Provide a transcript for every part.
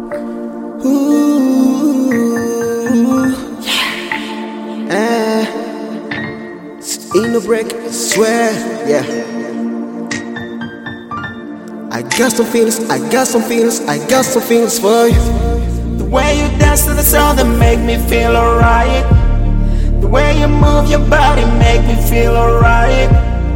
Ooh, yeah. Ain't no break, I swear, yeah. I got some feelings, I got some feelings, I got some feelings for you. The way you dance to the song that make me feel alright. The way you move your body make me feel alright.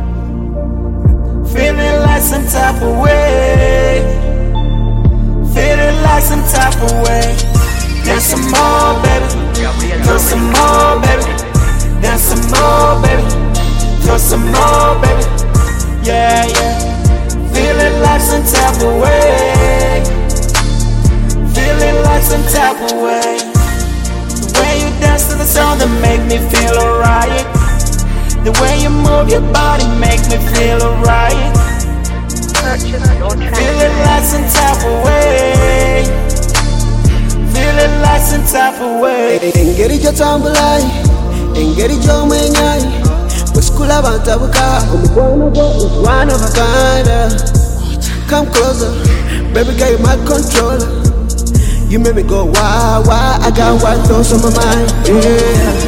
Feeling like some type of way. Feeling like some type of way. Dance some more, baby. Throw some more, baby. Dance some more, baby. Throw some more, baby. Yeah, yeah. Feeling like some type of way. Feeling like some type of way. The way you dance to the song that make me feel alright. The way you move your body make me feel alright. Feeling like some type of way. Feeling like some type of way. Engeri jo tambulai, engeri jo menyai. Wesikula bantabuka, umukwano go is one of a kind. Come closer, baby girl, you my controller. You make me go why, I got white thoughts on my mind, yeah.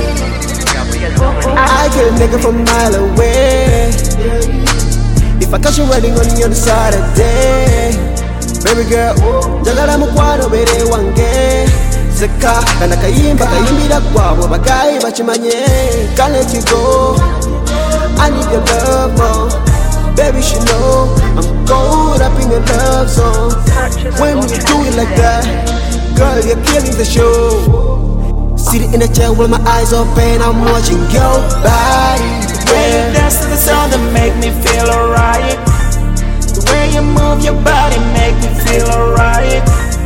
I get a nigga from a mile away. If I catch you running on the other side of the day, baby girl, jagala mukwano bere wange. Zeka, kana kayimba kayimbira kwabo bagayi bachimanye. Can't let you go, I need your love more. Baby, she know I'm caught up in your love zone. When you do it like that, girl, you're killing the show. Sitting in the chair with my eyes open, I'm watching your body. The way you dance to the song that make me feel alright. The way you move your body make me feel alright.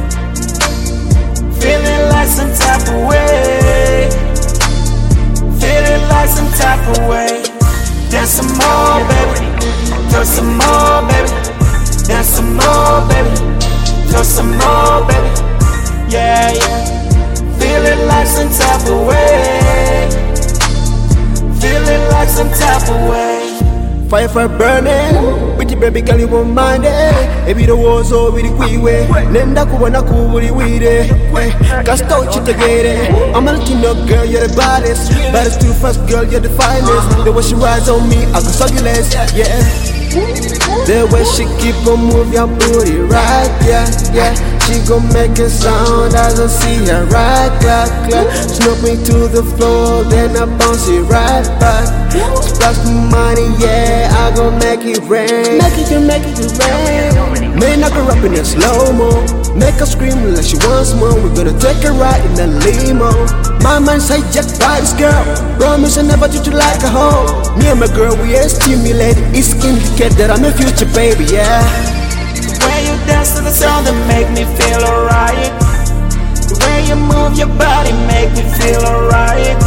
Feeling like some type of way. Feeling like some type of way. Dance some more, baby. Throw some more, baby. Dance some more, baby. Throw some more, baby. Yeah, yeah. Feeling like some type of way. Feeling like some type of way. Fire burning, with your baby girl you won't mind it. If the war's over the way, nenda kubona kuburi wire. Cause don't you get it. I'm a Latino girl, you're the baddest. Baddest too fast girl, you're the finest. The way she rides on me, I can suck your legs, yeah. The way she keep on moving your booty right, yeah, yeah. She gon' make a sound as I see her right, clap, clap. Snoop me to the floor, then I bounce it right back. Splash money, yeah, I gon' make it rain. Make it rain. Man, I grew up in a slow-mo. Make her scream like she wants more. We're gonna take a ride in a limo. My mind's hijacked by this girl. Promise I never treat you like a hoe. Me and my girl, we are stimulated. It's indicate that I'm a future baby, yeah. The way you dance to the song that make me feel alright. The way you move your body make me feel alright.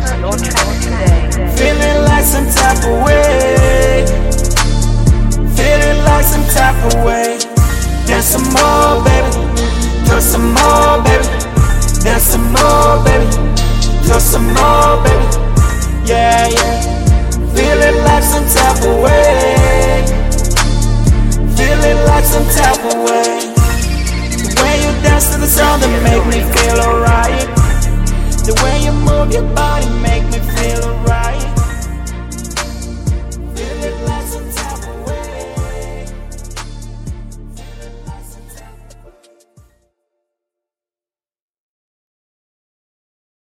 Feeling like some type of way. Feeling like some type of way. Dance some more, baby. Throw some more, baby. Dance some more, baby. Throw some more, baby. Yeah, yeah. Feeling like some type of way. Feeling like some type of way. The way you dance to the song that make me feel alright. The way you move your body make me feel alright.